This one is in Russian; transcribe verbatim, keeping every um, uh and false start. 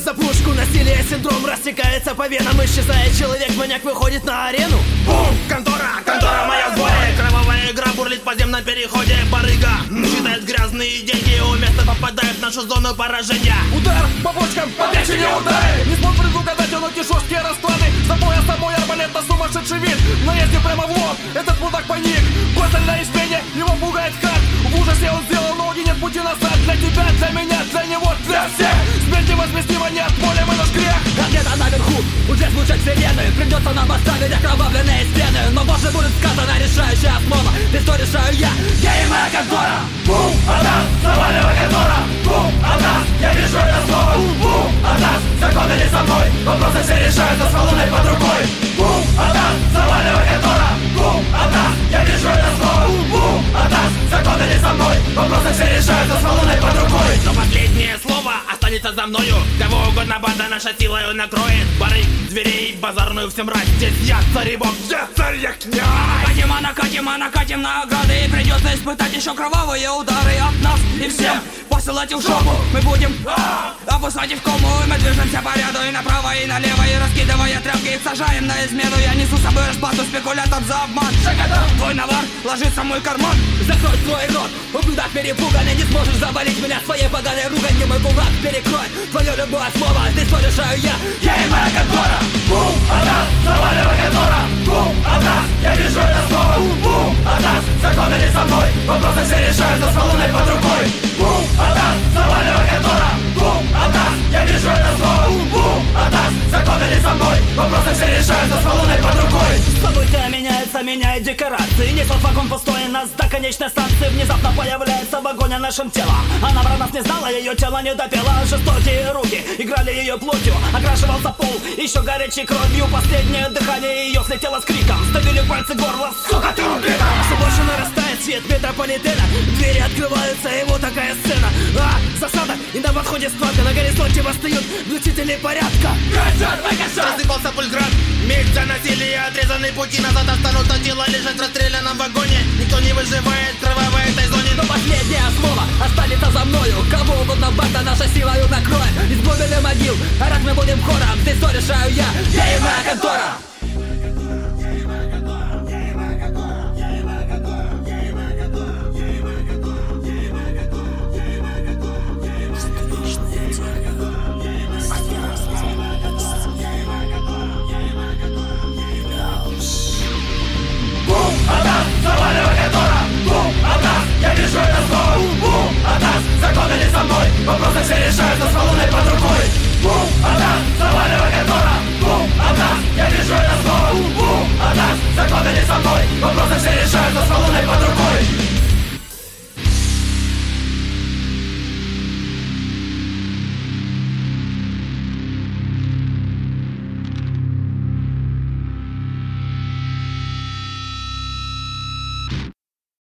за пушку, насилие, синдром растекается по венам. Исчезает человек, маньяк выходит на арену. Бум! Контора, контора моя в сборе. Кровавая игра бурлит в подземном переходе. Барыга считает грязные деньги, уместно попадает в нашу зону поражения. Удар по бочкам, по печени удары. Не смог предугадать он эти жесткие расклады. За поясом мой арбалет на сумасшедший вид. Наезде прямо в лоб, этот мудак паник. Базальное испение, его пугает хат. В ужасе он сделал ноги, нет пути назад. Для тебя, для меня, для него, для всех. Смерть невозместима, нет боли, мы наш грех. А где-то наверху уже звучат сирены. Придется нам оставить окровавленные стены. Но позже будет сказана решающая основа. Ты что, решаю я, я и моя контора. Бум, от нас, заваливай контора. Бум, от нас, я вижу это слово. Бум, от нас, законы не со мной. Вопросы все решаются с колонной под рукой. Бум, от нас, заваливай контора. Бум, от нас, я вижу это слово. Бум, от нас, законы не со мной. Вопросы все решаются с колонной под рукой. Но последнее слово останется за мною. Кого угодно банда наша силою накроет. Барыг, зверей, базарную всем мразь. Здесь я царь и бог, я царь, я князь. Накатим, а накатим, а накатим на ограды. И придется испытать еще кровавые удары от нас и всем посылать их в жопу. Мы будем опускать их в кому. И мы движемся по ряду и направо, и налево. И раскидывая тряпки, их сажаем на измену. Я несу с собой расплату спекулянтам за обман. Твой навар ложится в мой карман. Закрой свой рот, ублюдок перепуганный. Не сможешь завалить меня своей поганой руганью. Мой кулак перекрой твое любое слово. Ты что, решаю я, я и моя контора. Бум, от нас, заваливай контора. Бум, от нас, я вижу это слово. Бум, от нас, законы не со мной. Вопросы все решаются с колонной под рукой. Бум, от нас, заваливай контора. Бум, от нас, я вижу это слово. Бум, от нас, законы не со мной. Вопросы все решаются с колонной под рукой. События меняются, меняют декорации. Не тот вагон пустой, нас до конечной станции. Внезапно появляется в огонь нашим телом. Она про нас не знала, ее тело не допело. Жестокие руки играли ее плотью. Окрашивался пол еще горячей кровью. Последнее дыхание ее слетело с криком. Сдавили пальцы горла, сука ты убита. Все больше нарастает свет метрополитена. Двери открываются, и вот такая сцена. А, засада, и на подходе складка. На горизонте восстают блюстители порядка. Рассыпался пульсград. Месть за насилие, отрезанные пути назад останутся. Тело лежат в расстрелянном вагоне. Никто не выживает в кровавой этой зоне. Но последнее слово останется за мною. Кого угодно банда наша силою накроет. Из глубины могил орать мы будем хором. Ты что, решаю я, я и моя контора.